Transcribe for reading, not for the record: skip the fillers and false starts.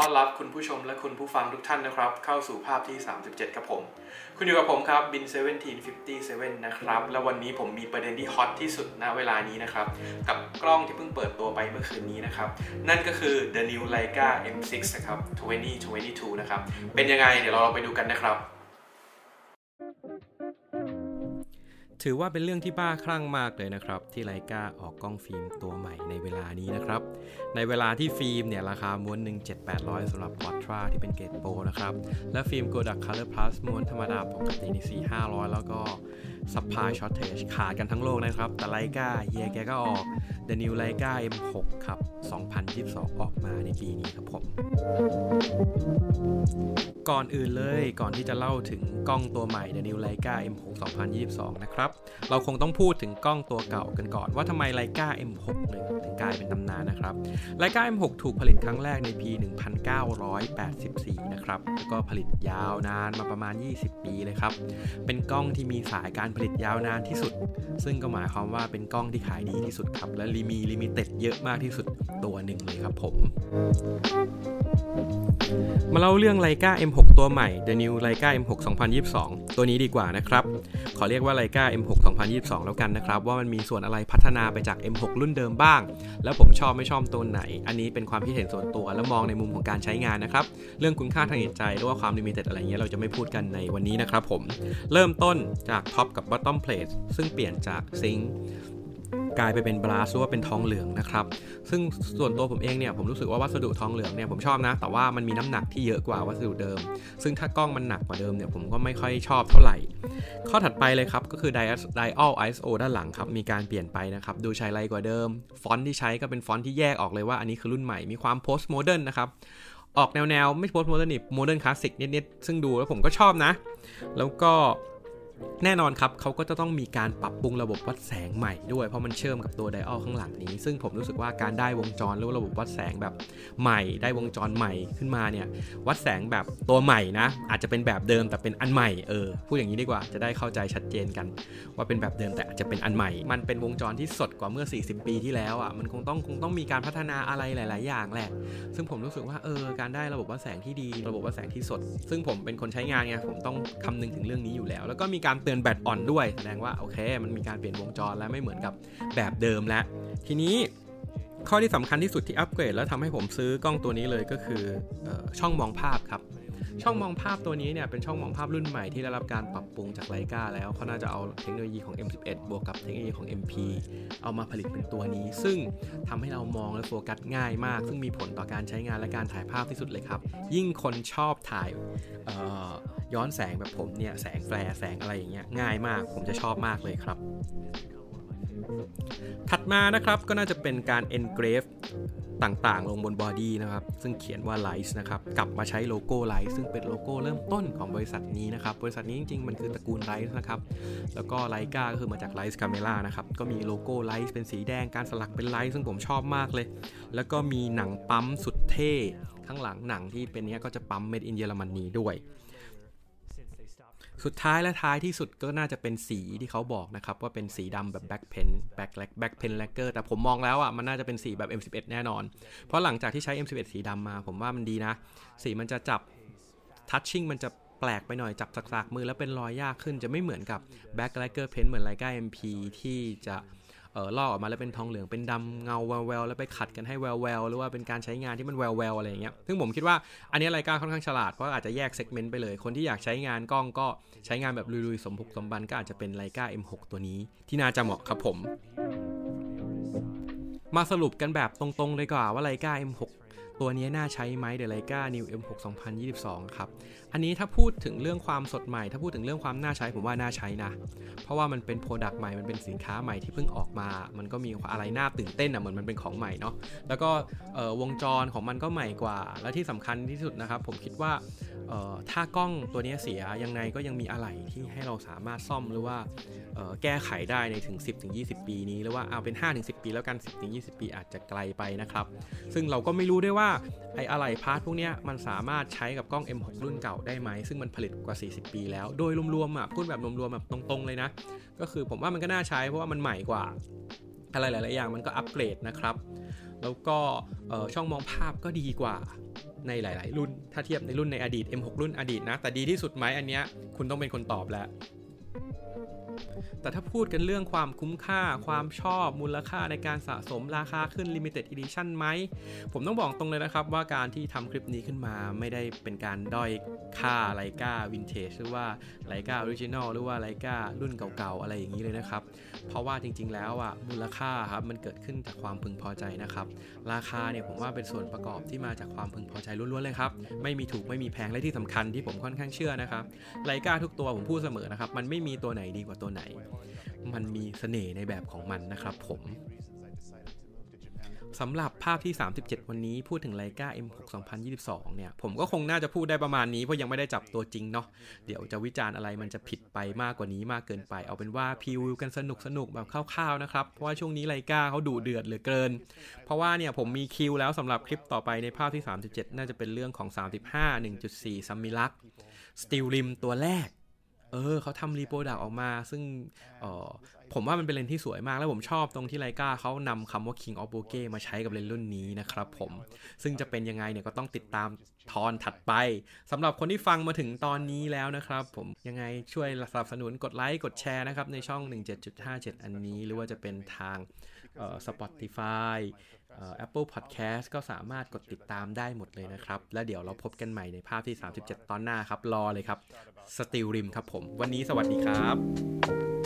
อนรับคุณผู้ชมและคุณผู้ฟังทุกท่านนะครับเข้าสู่ภาพที่37ครับผมคุณอยู่กับผมครับบิน1757นะครับแล้ววันนี้ผมมีประเด็นที่ฮอตที่สุดณเวลานี้นะครับกับกล้องที่เพิ่งเปิดตัวไปเมื่อคืนนี้นะครับนั่นก็คือ The New Leica M6 นะครับ2022นะครับเป็นยังไงเดี๋ยวเราไปดูกันนะครับถือว่าเป็นเรื่องที่บ้าคลั่งมากเลยนะครับที่ไลกาออกกล้องฟิล์มตัวใหม่ในเวลานี้นะครับในเวลาที่ฟิล์มเนี่ยราคาม้วนหนึ่ง 7-800 สำหรับ Quadra ที่เป็นเกรดโปรนะครับและฟิล์ม Kodak Color Plus ม้วนธรรมดาปกติใน 4-500 แล้วก็ Supply Shortage ขาดกันทั้งโลกนะครับแต่ไลกาเฮียแกก็ออก The New Leica M6 ครับ2022ออกมาในปีนี้ครับผมก่อนอื่นเลยก่อนที่จะเล่าถึงกล้องตัวใหม่ The New Leica M6 2022นะครับเราคงต้องพูดถึงกล้องตัวเก่ากันก่อนว่าทำไม Leica M6 ถึงกลายเป็นตำนานนะครับ Leica M6 ถูกผลิตครั้งแรกในปี 1984 นะครับแล้วก็ผลิตยาวนานมาประมาณ 20 ปีเลยครับเป็นกล้องที่มีสายการผลิตยาวนานที่สุดซึ่งก็หมายความว่าเป็นกล้องที่ขายดีที่สุดครับและมีลิมิเต็ดเยอะมากที่สุดตัวหนึ่งเลยครับผมมาเล่าเรื่อง Leica M6 ตัวใหม่ The New Leica M6 2022 ตัวนี้ดีกว่านะครับขอเรียกว่า Leica M6 2022 แล้วกันนะครับว่ามันมีส่วนอะไรพัฒนาไปจาก M6 รุ่นเดิมบ้างแล้วผมชอบไม่ชอบตัวไหนอันนี้เป็นความคิดเห็นส่วนตัวแล้วมองในมุมของการใช้งานนะครับเรื่องคุณค่าทางจิตใจหรือว่าความลิมิเต็ดอะไรเงี้ยเราจะไม่พูดกันในวันนี้นะครับผมเริ่มต้นจากท็อปกับ bottom plate ซึ่งเปลี่ยนจากซิงค์กลายไปเป็นบราสหรือว่าเป็นทองเหลืองนะครับซึ่งส่วนตัวผมเองเนี่ยผมรู้สึกว่าวัสดุทองเหลืองเนี่ยผมชอบนะแต่ว่ามันมีน้ำหนักที่เยอะกว่าวัสดุเดิมซึ่งถ้ากล้องมันหนักกว่าเดิมเนี่ยผมก็ไม่ค่อยชอบเท่าไหร่ข้อถัดไปเลยครับก็คือ Dial ISO ด้านหลังครับมีการเปลี่ยนไปนะครับดูใช้ไรกว่าเดิมฟอนต์ที่ใช้ก็เป็นฟอนต์ที่แยกออกเลยว่าอันนี้คือรุ่นใหม่มีความ post modern นะครับออกแนวไม่ post modern นี่ modern classic นิดๆซึ่งดูแล้วผมก็ชอบนะแล้วก็แน่นอนครับเขาก็จะต้องมีการปรับปรุงระบบวัดแสงใหม่ด้วยเพราะมันเชื่อมกับตัวไดอัลข้างหลังนี้ซึ่งผมรู้สึกว่าการได้วงจรหรือระบบวัดแสงแบบใหม่ได้วงจรใหม่ขึ้นมาเนี่ยวัดแสงแบบตัวใหม่นะอาจจะเป็นแบบเดิมแต่เป็นอันใหม่พูดอย่างนี้ดีกว่าจะได้เข้าใจชัดเจนกันว่าเป็นแบบเดิมแต่อาจจะเป็นอันใหม่มันเป็นวงจรที่สดกว่าเมื่อ40ปีที่แล้วอ่ะมันคงต้องมีการพัฒนาอะไรหลายๆอย่างแหละซึ่งผมรู้สึกว่าการได้ระบบวัดแสงที่ดีระบบวัดแสงที่สดซึ่งผมเป็นคนใช้งานไงผมต้องคำนึงถึงเรื่องนี้อยู่แล้วก็มีการเตือนแบตอ่อนด้วยแสดงว่าโอเคมันมีการเปลี่ยนวงจรแล้วไม่เหมือนกับแบบเดิมแล้วทีนี้ข้อที่สำคัญที่สุดที่อัปเกรดแล้วทำให้ผมซื้อกล้องตัวนี้เลยก็คือช่องมองภาพครับช่องมองภาพตัวนี้เนี่ยเป็นช่องมองภาพรุ่นใหม่ที่ได้รับการปรับปรุงจาก Leica แล้วเขาน่าจะเอาเทคโนโลยีของ M11 บวกกับเทคโนโลยีของ MP เอามาผลิตเป็นตัวนี้ซึ่งทำให้เรามองและโฟกัสง่ายมากซึ่งมีผลต่อการใช้งานและการถ่ายภาพที่สุดเลยครับยิ่งคนชอบถ่ายย้อนแสงแบบผมเนี่ยแสงแฟลร์แสงอะไรอย่างเงี้ยง่ายมากผมจะชอบมากเลยครับถัดมานะครับก็น่าจะเป็นการ engrave ต่างๆลงบนบอดี้นะครับซึ่งเขียนว่า Leica นะครับกลับมาใช้โลโก้ Leica ซึ่งเป็นโลโก้เริ่มต้นของบริษัทนี้นะครับบริษัทนี้จริงๆมันคือตระกูล Leica นะครับแล้วก็ Leica ก็คือมาจาก Leica Camera นะครับก็มีโลโก้ Leica เป็นสีแดงการสลักเป็น Leica ซึ่งผมชอบมากเลยแล้วก็มีหนังปั๊มสุดเท่ข้างหลังหนังที่เป็นนี้ก็จะปั๊ม Made in เยอรมนีด้วยสุดท้ายและท้ายที่สุดก็น่าจะเป็นสีที่เขาบอกนะครับว่าเป็นสีดำแบบ back pen lacquer แต่ผมมองแล้วอ่ะมันน่าจะเป็นสีแบบ M11 แน่นอนเพราะหลังจากที่ใช้ M11 สีดำมาผมว่ามันดีนะสีมันจะจับ touching มันจะแปลกไปหน่อยจับสักๆมือแล้วเป็นรอยยากขึ้นจะไม่เหมือนกับ back lacquer pen เหมือน Leica MP ที่จะลอกออกมาแล้วเป็นทองเหลืองเป็นดำเงาแววๆแล้วไปขัดกันให้แววๆหรือว่าเป็นการใช้งานที่มันแววๆอะไรอย่างเงี้ยซึ่งผมคิดว่าอันนี้Leicaค่อนข้างฉลาดเพราะอาจจะแยกเซกเมนต์ไปเลยคนที่อยากใช้งานกล้องก็ใช้งานแบบลุยๆสมบุกสมบันก็อาจจะเป็น Leica M6 ตัวนี้ที่น่าจะเหมาะครับผมมาสรุปกันแบบตรงๆเลยกว่าว่า Leica M6 ตัวนี้น่าใช้ไหม The Leica New M6 2022ครับอันนี้ถ้าพูดถึงเรื่องความสดใหม่ถ้าพูดถึงเรื่องความน่าใช้ผมว่าน่าใช้นะเพราะว่ามันเป็นโปรดักต์ใหม่มันเป็นสินค้าใหม่ที่เพิ่งออกมามันก็มีอะไรน่าตื่นเต้นเหมือนมันเป็นของใหม่เนาะแล้วก็วงจรของมันก็ใหม่กว่าและที่สำคัญที่สุดนะครับผมคิดว่าถ้ากล้องตัวนี้เสียยังไงก็ยังมีอะไหล่ที่ให้เราสามารถซ่อมหรือว่าแก้ไขได้ในถึง 10-20 ปีนี้หรือว่าเอาเป็น 5-10 ปีแล้วกัน 10-20 ปีอาจจะไกลไปนะครับซึ่งเราก็ไม่รู้ด้วยว่าไอ้อะไหล่พาร์ทพวกนี้มันสามารถใช้กับกล้อง M6 รุ่นเก่าได้ไหมซึ่งมันผลิตกว่า40ปีแล้วโดยรวมๆพูดแบบรวมๆแบบตรงๆเลยนะก็คือผมว่ามันก็น่าใช้เพราะว่ามันใหม่กว่าอะไรหลายๆอย่างมันก็อัปเกรดนะครับแล้วก็ช่องมองภาพก็ดีกว่าในหลายๆรุ่นถ้าเทียบในรุ่นในอดีต M6 รุ่นอดีตนะแต่ดีที่สุดไหมอันเนี้ยคุณต้องเป็นคนตอบแล้วแต่ถ้าพูดกันเรื่องความคุ้มค่าความชอบมูลค่าในการสะสมราคาขึ้น Limited Edition ไหมผมต้องบอกตรงเลยนะครับว่าการที่ทำคลิปนี้ขึ้นมาไม่ได้เป็นการด้อยค่าไลกาวินเทจหรือว่าไลกาออริจินอลหรือว่าไลการุ่นเก่าๆอะไรอย่างนี้เลยนะครับเพราะว่าจริงๆแล้วมูลค่าครับมันเกิดขึ้นจากความพึงพอใจนะครับราคาเนี่ยผมว่าเป็นส่วนประกอบที่มาจากความพึงพอใจล้วนๆเลยครับไม่มีถูกไม่มีแพงและที่สำคัญที่ผมค่อนข้างเชื่อนะครับไลกาทุกตัวผมพูดเสมอนะครับมันไม่มีตัวไหนดีกว่าตัวไหนมันมีเสน่ห์ในแบบของมันนะครับผมสำหรับภาพที่37วันนี้พูดถึง Leica M6 2022เนี่ยผมก็คงน่าจะพูดได้ประมาณนี้เพราะยังไม่ได้จับตัวจริงเนาะเดี๋ยวจะวิจารณ์อะไรมันจะผิดไปมากกว่านี้มากเกินไปเอาเป็นว่าพรีวิวกันสนุกแบบคร่าวๆนะครับเพราะว่าช่วงนี้ Leica เขาดุเดือดเหลือเกินเพราะว่าเนี่ยผมมีคิวแล้วสำหรับคลิปต่อไปในภาพที่37น่าจะเป็นเรื่องของ35 1.4 Summilux Steel Rim ตัวแรกเขาทำรีโปรดักต์ออกมาซึ่งผมว่ามันเป็นเลนส์ที่สวยมากแล้วผมชอบตรงที่ไลกาเขานำคำว่า King of Bokeh มาใช้กับเลนส์รุ่นนี้นะครับผมซึ่งจะเป็นยังไงเนี่ยก็ต้องติดตามตอนถัดไปสำหรับคนที่ฟังมาถึงตอนนี้แล้วนะครับผมยังไงช่วยสนับสนุนกดไลค์กดแชร์นะครับในช่อง 17.57 อันนี้หรือว่าจะเป็นทางSpotify Apple Podcast ก็สามารถกดติดตามได้หมดเลยนะครับแล้วเดี๋ยวเราพบกันใหม่ในภาพที่37ตอนหน้าครับรอเลยครับ Steel Rim ครับผมวันนี้สวัสดีครับ